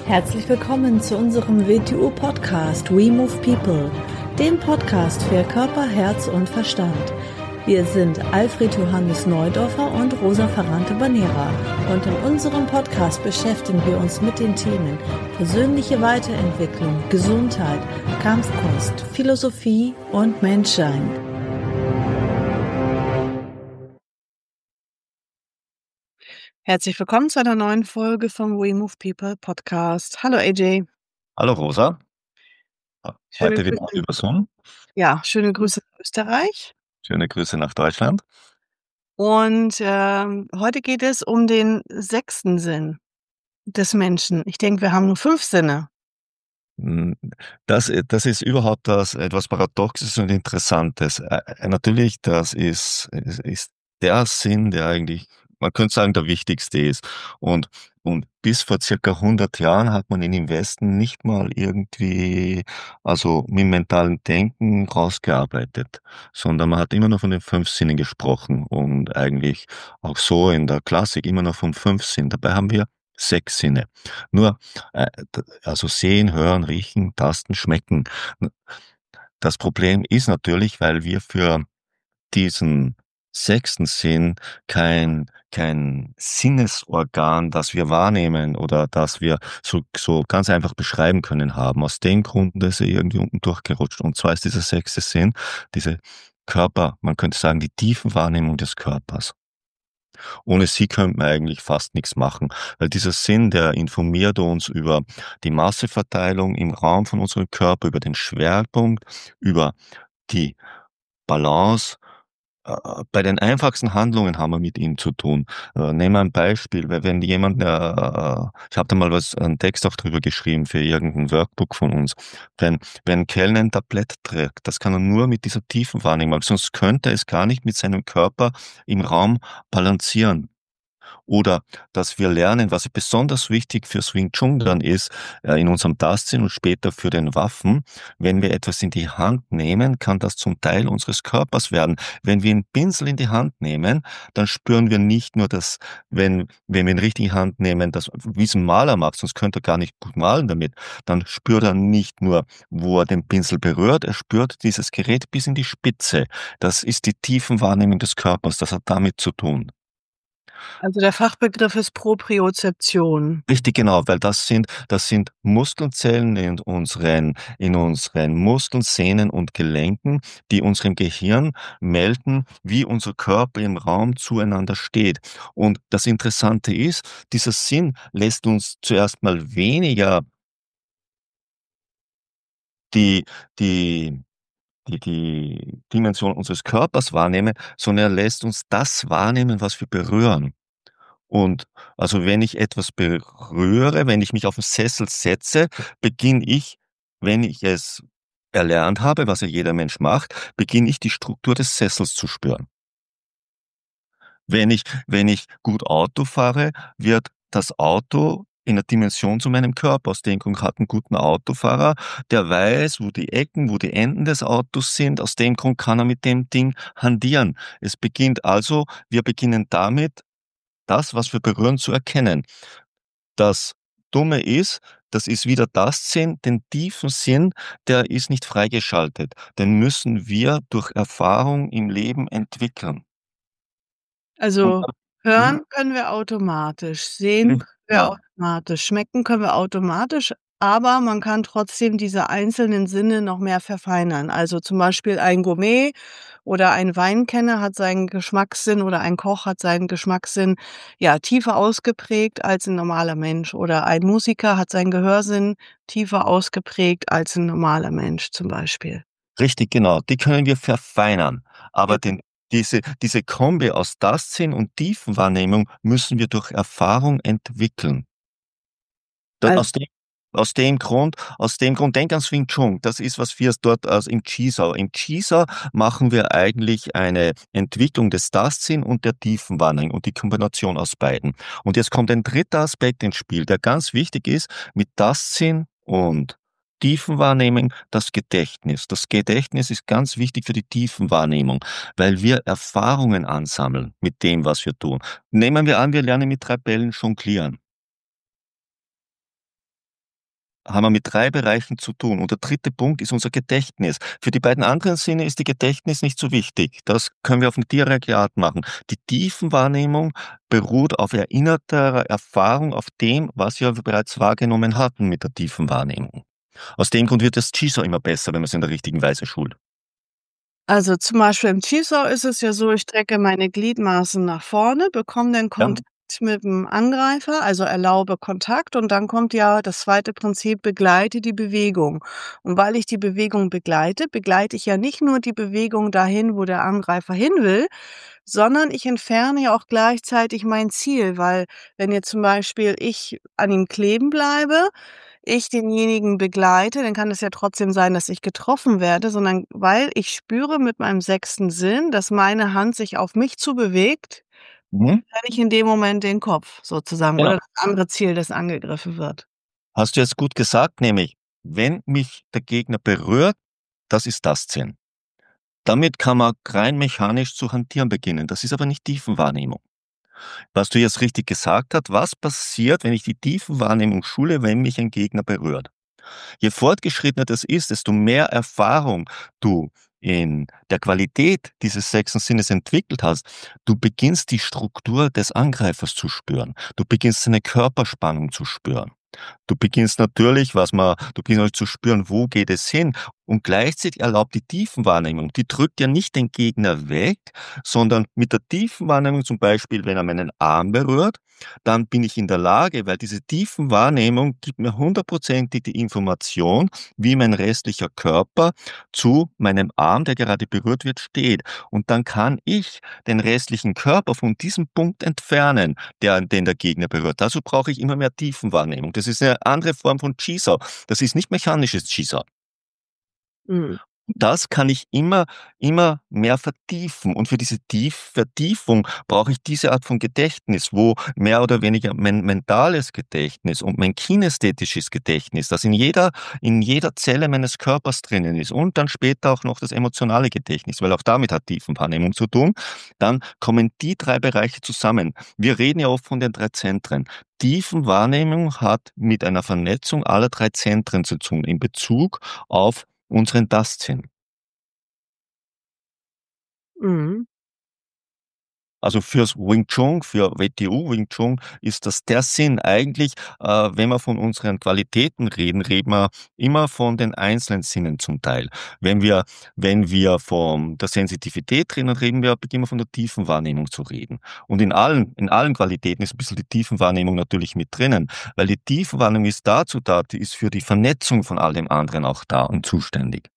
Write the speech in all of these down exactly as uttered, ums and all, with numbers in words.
Herzlich willkommen zu unserem W T U-Podcast We Move People, dem Podcast für Körper, Herz und Verstand. Wir sind Alfred Johannes Neudorfer und Rosa Ferrante-Banera und in unserem Podcast beschäftigen wir uns mit den Themen persönliche Weiterentwicklung, Gesundheit, Kampfkunst, Philosophie und Menschsein. Herzlich willkommen zu einer neuen Folge vom We Move People Podcast. Hallo A J. Hallo Rosa. Schöne Heute wieder Grüße. über Zoom. Ja, schöne Grüße nach Österreich. Schöne Grüße nach Deutschland. Und ähm, heute geht es um den sechsten Sinn des Menschen. Ich denke, wir haben nur fünf Sinne. Hm, das das ist überhaupt das etwas Paradoxes und Interessantes. Äh, äh, natürlich, das ist ist ist der Sinn, der eigentlich, man könnte sagen, der wichtigste ist. Und und bis vor circa hundert Jahren hat man ihn im Westen nicht mal irgendwie, also mit mentalem Denken rausgearbeitet, sondern man hat immer nur von den fünf Sinnen gesprochen und eigentlich auch so in der Klassik immer nur von fünf Sinnen. Dabei haben wir sechs Sinne. Nur, äh, d also sehen, hören, riechen, tasten, schmecken. N Das Problem ist natürlich, weil wir für diesen sechsten Sinn kein kein Sinnesorgan, das wir wahrnehmen oder das wir so so ganz einfach beschreiben können, haben. Aus dem Grund ist er irgendwie unten durchgerutscht. Und zwar ist dieser sechste Sinn diese Körper, man könnte sagen, die Tiefenwahrnehmung des Körpers. Ohne sie könnte man eigentlich fast nichts machen, weil dieser Sinn, der informiert uns über die Masseverteilung im Raum von unserem Körper, über den Schwerpunkt, über die Balance. Äh, bei den einfachsten Handlungen haben wir mit ihm zu tun. Äh, nehmen wir ein Beispiel, weil wenn jemand, äh, äh ich habe da mal was, einen Text auch drüber geschrieben für irgendein Workbook von uns. Wenn wenn 'n Kellner ein Tablett trägt, das kann er nur mit dieser tiefen Wahrnehmung, sonst könnte er es gar nicht mit seinem Körper im Raum balancieren. Oder dass wir lernen, was besonders wichtig fürs Wing Chun dann ist, äh, in unserem Tastsinn und später für den Waffen. Wenn wir etwas in die Hand nehmen, kann das zum Teil unseres Körpers werden. Wenn wir 'n Pinsel in die Hand nehmen, dann spüren wir nicht nur das, wenn wenn wir ihn richtig in die Hand nehmen, das wie's 'n Maler macht, sonst könnte er gar nicht gut malen damit. Dann spürt er nicht nur, wo er den Pinsel berührt, er spürt dieses Gerät bis in die Spitze. Das ist die Tiefenwahrnehmung des Körpers, das hat damit zu tun. Also der Fachbegriff ist Propriozeption. Richtig, genau, weil das sind das sind Muskelzellen in unseren in unseren Muskeln, Sehnen und Gelenken, die unserem Gehirn melden, wie unser Körper im Raum zueinander steht. Und das Interessante ist, dieser Sinn lässt uns zuerst mal weniger die die die die Dimension unseres Körpers wahrnehmen, sondern er lässt uns das wahrnehmen, was wir berühren. Und also, wenn ich etwas berühre, wenn ich mich auf 'n Sessel setze, beginne ich, wenn ich es erlernt habe, was ja jeder Mensch macht, beginne ich die Struktur des Sessels zu spüren. Wenn ich wenn ich gut Auto fahre, wird das Auto in der Dimension zu meinem Körper. Aus dem Grund hat 'n guten Autofahrer, der weiß, wo die Ecken, wo die Enden des Autos sind. Aus dem Grund kann er mit dem Ding hantieren. Es beginnt also, wir beginnen damit, das, was wir berühren, zu erkennen. Das Dumme ist, das ist wieder das Sinn, den tiefen Sinn, der ist nicht freigeschaltet. Den müssen wir durch Erfahrung im Leben entwickeln. Und Also, dann mhm. hören können wir automatisch, sehen Richtig, können wir genau. automatisch, schmecken können wir automatisch, aber man kann trotzdem diese einzelnen Sinne noch mehr verfeinern. Also, zum Beispiel ein Gourmet oder ein Weinkenner hat seinen Geschmackssinn oder ein Koch hat seinen Geschmackssinn, ja, tiefer ausgeprägt als 'n normaler Mensch oder ein Musiker hat seinen Gehörsinn tiefer ausgeprägt als 'n normaler Mensch zum Beispiel. Richtig, genau. Die können wir verfeinern. Aber Genau. den diese diese Kombi aus Tastsinn und Tiefenwahrnehmung müssen wir durch Erfahrung entwickeln. Da Al aus dem aus dem Grund aus dem Grund denk ans Wing Chun. Das ist, was wir dort als im Chi Sao im Chi Sao machen wir eigentlich eine Entwicklung des Tastsinn und der Tiefenwahrnehmung und die Kombination aus beiden. Und jetzt kommt ein dritter Aspekt ins Spiel, der ganz wichtig ist, mit Tastsinn und Tiefenwahrnehmung, das Gedächtnis. Das Gedächtnis ist ganz wichtig für die Tiefenwahrnehmung, weil wir Erfahrungen ansammeln mit dem, was wir tun. Nehmen wir an, wir lernen mit drei Bällen jonglieren. haben wir mit drei Bereichen zu tun. Und der dritte Punkt ist unser Gedächtnis. Für die beiden anderen Sinne ist die Gedächtnis nicht so wichtig. Das können wir auf eine direkte Art machen. Die Tiefenwahrnehmung beruht auf erinnerter Erfahrung, auf dem, was wir bereits wahrgenommen hatten mit der Tiefenwahrnehmung. Aus dem Grund wird das Chiso immer besser, wenn man es in der richtigen Weise schult. Also, zum Beispiel im Chiesau ist es ja so, ich strecke meine Gliedmaßen nach vorne, bekomme den Ja. Kontakt mit dem Angreifer, also erlaube Kontakt und dann kommt ja das zweite Prinzip, begleite die Bewegung. Und weil ich die Bewegung begleite, begleite ich ja nicht nur die Bewegung dahin, wo der Angreifer hin will, sondern ich entferne ja auch gleichzeitig mein Ziel, weil wenn jetzt zum Beispiel ich an ihm kleben bleibe, ich denjenigen begleite, dann kann es ja trotzdem sein, dass ich getroffen werde, sondern weil ich spüre mit meinem sechsten Sinn, dass meine Hand sich auf mich zubewegt, Mhm. trenne ich in dem Moment den Kopf sozusagen Genau. oder das andere Ziel, das angegriffen wird. Hast du jetzt gut gesagt, nämlich, wenn mich der Gegner berührt, das ist das Sinn. Damit kann man rein mechanisch zu hantieren beginnen. Das ist aber nicht Tiefenwahrnehmung. Was du jetzt richtig gesagt hast, was passiert, wenn ich die Tiefenwahrnehmung schule, wenn mich ein Gegner berührt? Je fortgeschrittener das ist, desto mehr Erfahrung du in der Qualität dieses sechsten Sinnes entwickelt hast, du beginnst die Struktur des Angreifers zu spüren. Du beginnst seine Körperspannung zu spüren. Du beginnst natürlich, was man du beginnst natürlich zu spüren, wo geht es hin? Und gleichzeitig erlaubt die Tiefenwahrnehmung, die drückt ja nicht den Gegner weg, sondern mit der Tiefenwahrnehmung, zum Beispiel, wenn er meinen Arm berührt, dann bin ich in der Lage, weil diese Tiefenwahrnehmung gibt mir hundertprozentig die Information, wie mein restlicher Körper zu meinem Arm, der gerade berührt wird, steht. Und dann kann ich den restlichen Körper von diesem Punkt entfernen, der den der Gegner berührt. Dazu brauche ich immer mehr Tiefenwahrnehmung. Das ist eine andere Form von Chi-Sao. Das ist nicht mechanisches Chi-Sao. Mhm. Das kann ich immer immer mehr vertiefen. Und für diese Tief Vertiefung brauche ich diese Art von Gedächtnis, wo mehr oder weniger mein mentales Gedächtnis und mein kinästhetisches Gedächtnis, das in jeder in jeder Zelle meines Körpers drinnen ist und dann später auch noch das emotionale Gedächtnis, weil auch damit hat Tiefenwahrnehmung zu tun, dann kommen die drei Bereiche zusammen. Wir reden ja oft von den drei Zentren. Tiefenwahrnehmung hat mit einer Vernetzung aller drei Zentren zu tun in Bezug auf unseren Tastsinn. Mhm. Also fürs Wing Chun, für W T U Wing Chun ist das der Sinn. Eigentlich, äh, wenn wir von unseren Qualitäten reden, reden wir immer von den einzelnen Sinnen zum Teil. Wenn wir wenn wir von der Sensitivität reden, dann reden wir beginnen wir von der Tiefenwahrnehmung zu reden. Und in allen in allen Qualitäten ist ein bisschen die Tiefenwahrnehmung natürlich mit drinnen, weil die Tiefenwahrnehmung ist dazu da, die ist für die Vernetzung von all dem anderen auch da und zuständig.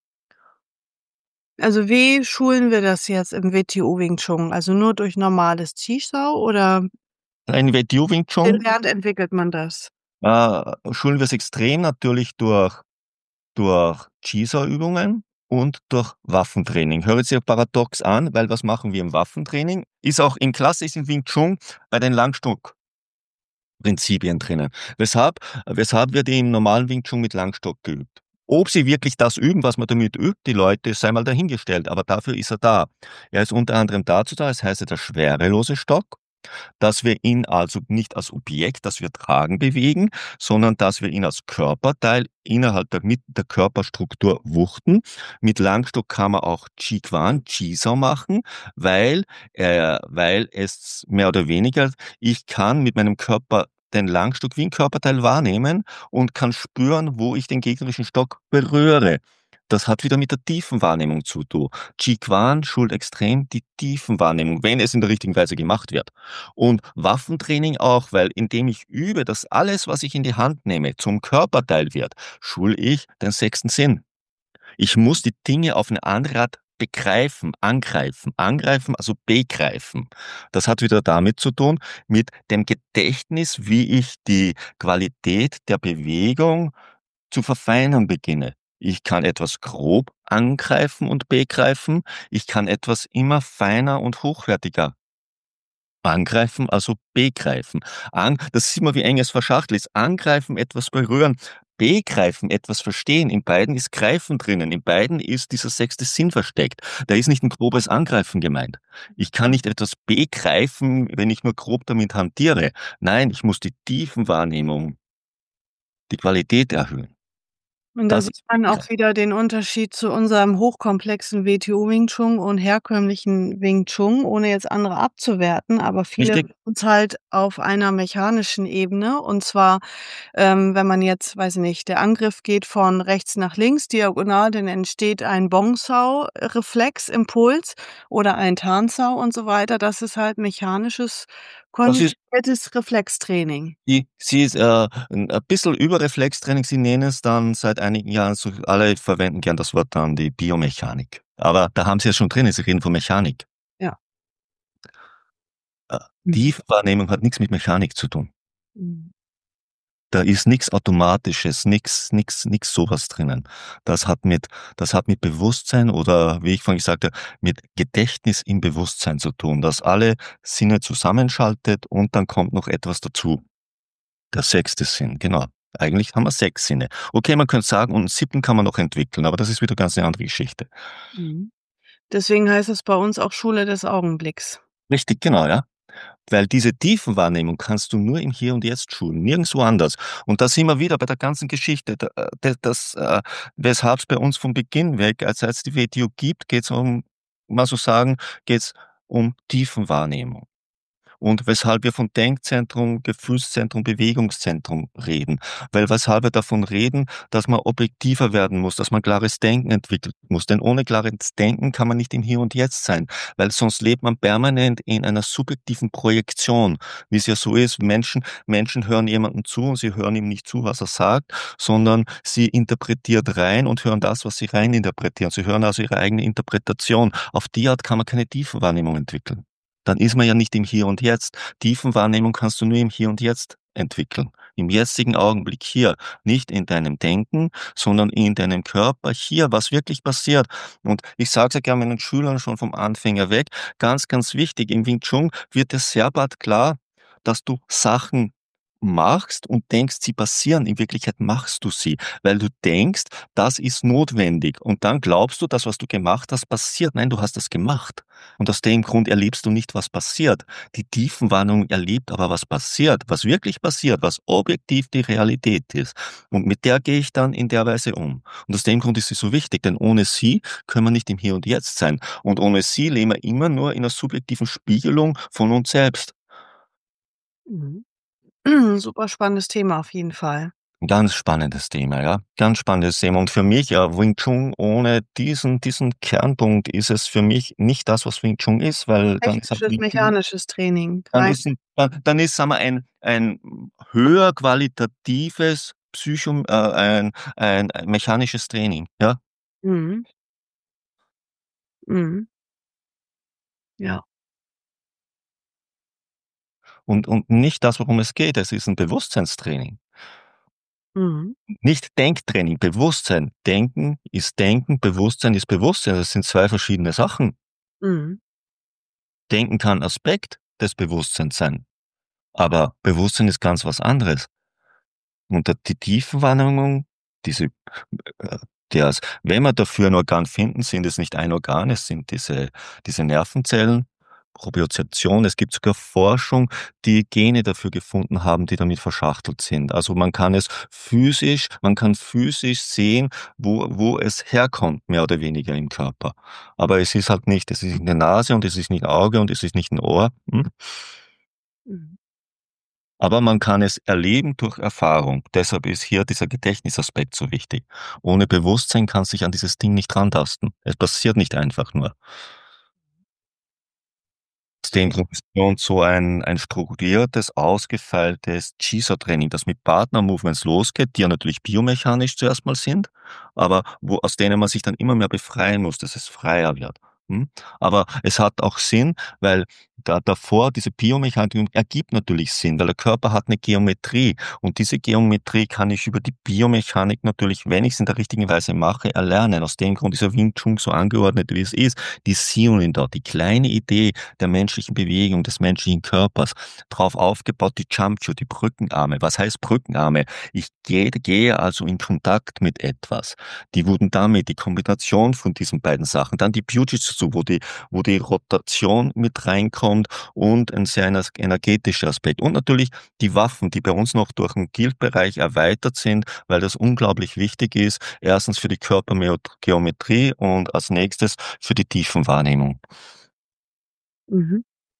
Also, wie schulen wir das jetzt im W T O Wing Chun? Also, nur durch normales Chi-Sao oder Ein W T U Wing Chun gelernt entwickelt man das? Äh, schulen wir es extrem natürlich durch durch Chi-Sao-Übungen und durch Waffentraining. Hört sich paradox an, weil was machen wir im Waffentraining? Ist auch im klassischen Wing Chun bei den Langstock-Prinzipien drinnen. Weshalb weshalb wird im normalen Wing Chun mit Langstock geübt. Ob sie wirklich das üben, was man damit übt, die Leute, sei mal dahingestellt, aber dafür ist er da. Er ist unter anderem dazu da, es heißt ja der schwerelose Stock, dass wir ihn also nicht als Objekt, das wir tragen, bewegen, sondern dass wir ihn als Körperteil innerhalb der mit der Körperstruktur wuchten. Mit Langstock kann man auch Qi Quan, Chi-Sao machen, weil äh, weil es mehr oder weniger ich kann mit meinem Körper den Langstock wie ein Körperteil wahrnehmen und kann spüren, wo ich den gegnerischen Stock berühre. Das hat wieder mit der Tiefenwahrnehmung zu tun. Qi Quan schult extrem die Tiefenwahrnehmung, wenn es in der richtigen Weise gemacht wird. Und Waffentraining auch, weil indem ich übe, dass alles, was ich in die Hand nehme, zum Körperteil wird, schule ich den sechsten Sinn. Ich muss die Dinge auf eine andere Art begreifen, angreifen. Angreifen, also begreifen. Das hat wieder damit zu tun, mit dem Gedächtnis, wie ich die Qualität der Bewegung zu verfeinern beginne. Ich kann etwas grob angreifen und begreifen. Ich kann etwas immer feiner und hochwertiger angreifen, also begreifen. An das sieht man, wie eng es verschachtelt ist. Angreifen, etwas berühren, begreifen, etwas verstehen. In beiden ist Greifen drinnen. In beiden ist dieser sechste Sinn versteckt. Da ist nicht ein grobes Angreifen gemeint. Ich kann nicht etwas begreifen, wenn ich nur grob damit hantiere. Nein, ich muss die Tiefenwahrnehmung die Qualität erhöhen. Und da Das sieht ist man wichtiger. auch wieder den Unterschied zu unserem hochkomplexen W T O Wing Chun und herkömmlichen Wing Chun, ohne jetzt andere abzuwerten, aber viele Richtig. uns halt auf einer mechanischen Ebene. Und zwar, ähm, wenn man jetzt, weiß ich nicht, der Angriff geht von rechts nach links diagonal, dann entsteht ein Bong Sau Reflex, Impuls oder ein Tan Sau und so weiter. Das ist halt mechanisches, Das ist konditioniertes Reflextraining. die sie ist, äh, 'n a bissel Überreflextraining. Sie nennen es dann seit einigen Jahren so, alle verwenden gern das Wort dann die Biomechanik. Aber da haben Sie es schon drinnen, Sie reden von Mechanik. Ja. Äh, Mhm. Tiefenwahrnehmung hat nix mit Mechanik zu tun. Mhm. Da ist nix Automatisches, nix nix nix so was drinnen. Das hat mit das hat mit Bewusstsein oder, wie ich vorhin gesagt habe, mit Gedächtnis im Bewusstsein zu tun, das alle Sinne zusammenschaltet und dann kommt noch etwas dazu. Der sechste Sinn, genau. Eigentlich haben wir sechs Sinne. Okay, man könnte sagen, und 'n siebten kann man noch entwickeln, aber das ist wieder ganz 'ne andere Geschichte. Mhm. Deswegen heißt es bei uns auch Schule des Augenblicks. Richtig, genau, ja. Weil diese Tiefenwahrnehmung kannst du nur im Hier und Jetzt schulen, nirgendswo anders. Und da sind wir wieder bei der ganzen Geschichte. Da äh, d das, äh, weshalb's bei uns von Beginn weg, als seit's die W T O gibt, geht's um, mal so sagen, geht's um Tiefenwahrnehmung. Und weshalb wir von Denkzentrum, Gefühlszentrum, Bewegungszentrum reden. Weil weshalb wir davon reden, dass man objektiver werden muss, dass man klares Denken entwickeln muss. Denn ohne klares Denken kann man nicht im Hier und Jetzt sein, weil sonst lebt man permanent in einer subjektiven Projektion. Wie's ja so ist, Menschen Menschen hören jemandem zu und sie hören ihm nicht zu, was er sagt, sondern sie interpretiert rein und hören das, was sie reininterpretieren. Sie hören also ihre eigene Interpretation. Auf die Art kann man keine Tiefenwahrnehmung entwickeln. Dann ist man ja nicht im Hier und Jetzt. Tiefenwahrnehmung kannst du nur im Hier und Jetzt entwickeln. Im jetzigen Augenblick hier. Nicht in deinem Denken, sondern in deinem Körper hier, was wirklich passiert. Und ich sage es ja gern meinen Schülern schon vom Anfänger weg, ganz, ganz wichtig, im Wing Chun wird dir sehr bald klar, dass du Sachen machst und denkst, sie passieren. In Wirklichkeit machst du sie, weil du denkst, das ist notwendig. Und dann glaubst du, das, was du gemacht hast, passiert. Nein, du hast es gemacht. Und aus dem Grund erlebst du nicht, was passiert. Die Tiefenwahrnehmung erlebt aber, was passiert, was wirklich passiert, was objektiv die Realität ist. Und mit der gehe ich dann in der Weise um. Und aus dem Grund ist sie so wichtig, denn ohne sie können wir nicht im Hier und Jetzt sein. Und ohne sie leben wir immer nur in 'ner subjektiven Spiegelung von uns selbst. Mhm. Super spannendes Thema auf jeden Fall. 'N ganz spannendes Thema, ja. Ganz spannendes Thema. Und für mich, äh, Wing Chun ohne diesen diesen Kernpunkt ist es für mich nicht das, was Wing Chun ist, weil dann ist halt Technisches, Wing Chun mechanisches Training, dann rein ist 'n dann dann ist, sagen wir, ein ein höher qualitatives Psycho äh, ein ein mechanisches Training, ja? Mhm. Mhm. Ja. Und und nicht das, worum es geht. Es ist 'n Bewusstseinstraining. Mhm. Nicht Denktraining, Bewusstsein. Denken ist Denken, Bewusstsein ist Bewusstsein. Das sind zwei verschiedene Sachen. Mhm. Denken kann Aspekt des Bewusstseins sein, aber Bewusstsein ist ganz was anderes. Und da die Tiefenwahrnehmung, diese, äh, das wenn wir dafür ein Organ finden, sind es nicht ein Organ, es sind diese diese Nervenzellen, Propriozeption. Es gibt sogar Forschung, die Gene dafür gefunden haben, die damit verschachtelt sind. Also, man kann es physisch man kann physisch sehen, wo wo es herkommt, mehr oder weniger im Körper. Aber es ist halt nicht es ist nicht 'ne Nase und es ist nicht Auge und es ist nicht 'n Ohr, hm? Mhm. Aber man kann es erleben durch Erfahrung. Deshalb ist hier dieser Gedächtnisaspekt so wichtig. Ohne Bewusstsein kannst dich an dieses Ding nicht rantasten. Es passiert nicht einfach nur. Aus dem Grund ist bei uns so ein ein strukturiertes, ausgefeiltes Chi-Sa-Training, das mit Partner-Movements losgeht, die ja natürlich biomechanisch zuerst mal sind, aber wo aus denen man sich dann immer mehr befreien muss, dass es freier wird, hm? Aber es hat auch Sinn, weil da davor diese Biomechanik ergibt natürlich Sinn, weil der Körper hat 'ne Geometrie und diese Geometrie kann ich über die Biomechanik natürlich, wenn ich's in der richtigen Weise mache, erlernen. Aus dem Grund ist ja Wing Chun so angeordnet, wie es ist. Die dort, die kleine Idee der menschlichen Bewegung, des menschlichen Körpers, drauf aufgebaut die Champyu, die Brückenarme. Was heißt Brückenarme? Ich gehe gehe also in Kontakt mit etwas. Die wurden damit die Kombination von diesen beiden Sachen, dann die dazu, wo die wo die Rotation mit reinkommt und ein sehr ener energetischer Aspekt. Und natürlich die Waffen, die bei uns noch durch 'n Guild-Bereich erweitert sind, weil das unglaublich wichtig ist. Erstens für die Körpermeo Geometrie und als Nächstes für die Tiefenwahrnehmung. Mhm.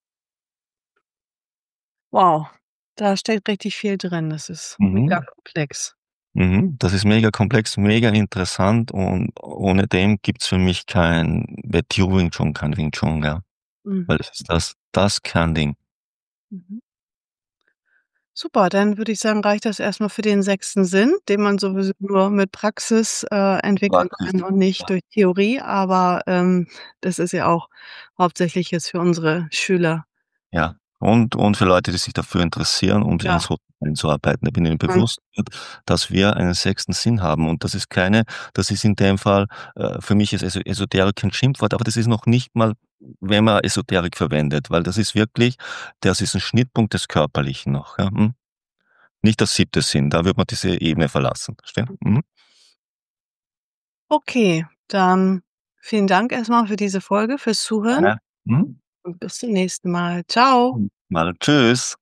Wow, da steckt richtig viel drin. Das ist mega Mhm. komplex. Mhm. Das ist mega komplex, mega interessant und ohne dem gibt's für mich kein WTO Wing Chun, kein Wing Chun, ja. Mhm. Weil es ist das das Kernding. Mhm. Super, dann würde ich sagen, reicht das erst mal für den sechsten Sinn, den man sowieso nur mit Praxis, äh, entwickeln Praxis, kann und nicht ja. durch Theorie, aber, ähm, das ist ja auch hauptsächlich jetzt für unsere Schüler. Ja, und und für Leute, die sich dafür interessieren, um sich Ja. ans einzuarbeiten. Da bin ich mir Mhm. bewusst, dass wir einen sechsten Sinn haben und das ist keine das ist in dem Fall äh, für mich ist Eso Esoterik kein Schimpfwort, aber das ist noch nicht mal, wenn man Esoterik verwendet, weil das ist wirklich das ist 'n Schnittpunkt des Körperlichen noch, ja, mhm. Nicht der siebte Sinn, da würde man diese Ebene verlassen, verstehen? Mhm. Okay, dann vielen Dank erst mal für diese Folge, fürs Zuhören Gerne. Mhm. und bis zum nächsten Mal. Tschau. Mal tschüss.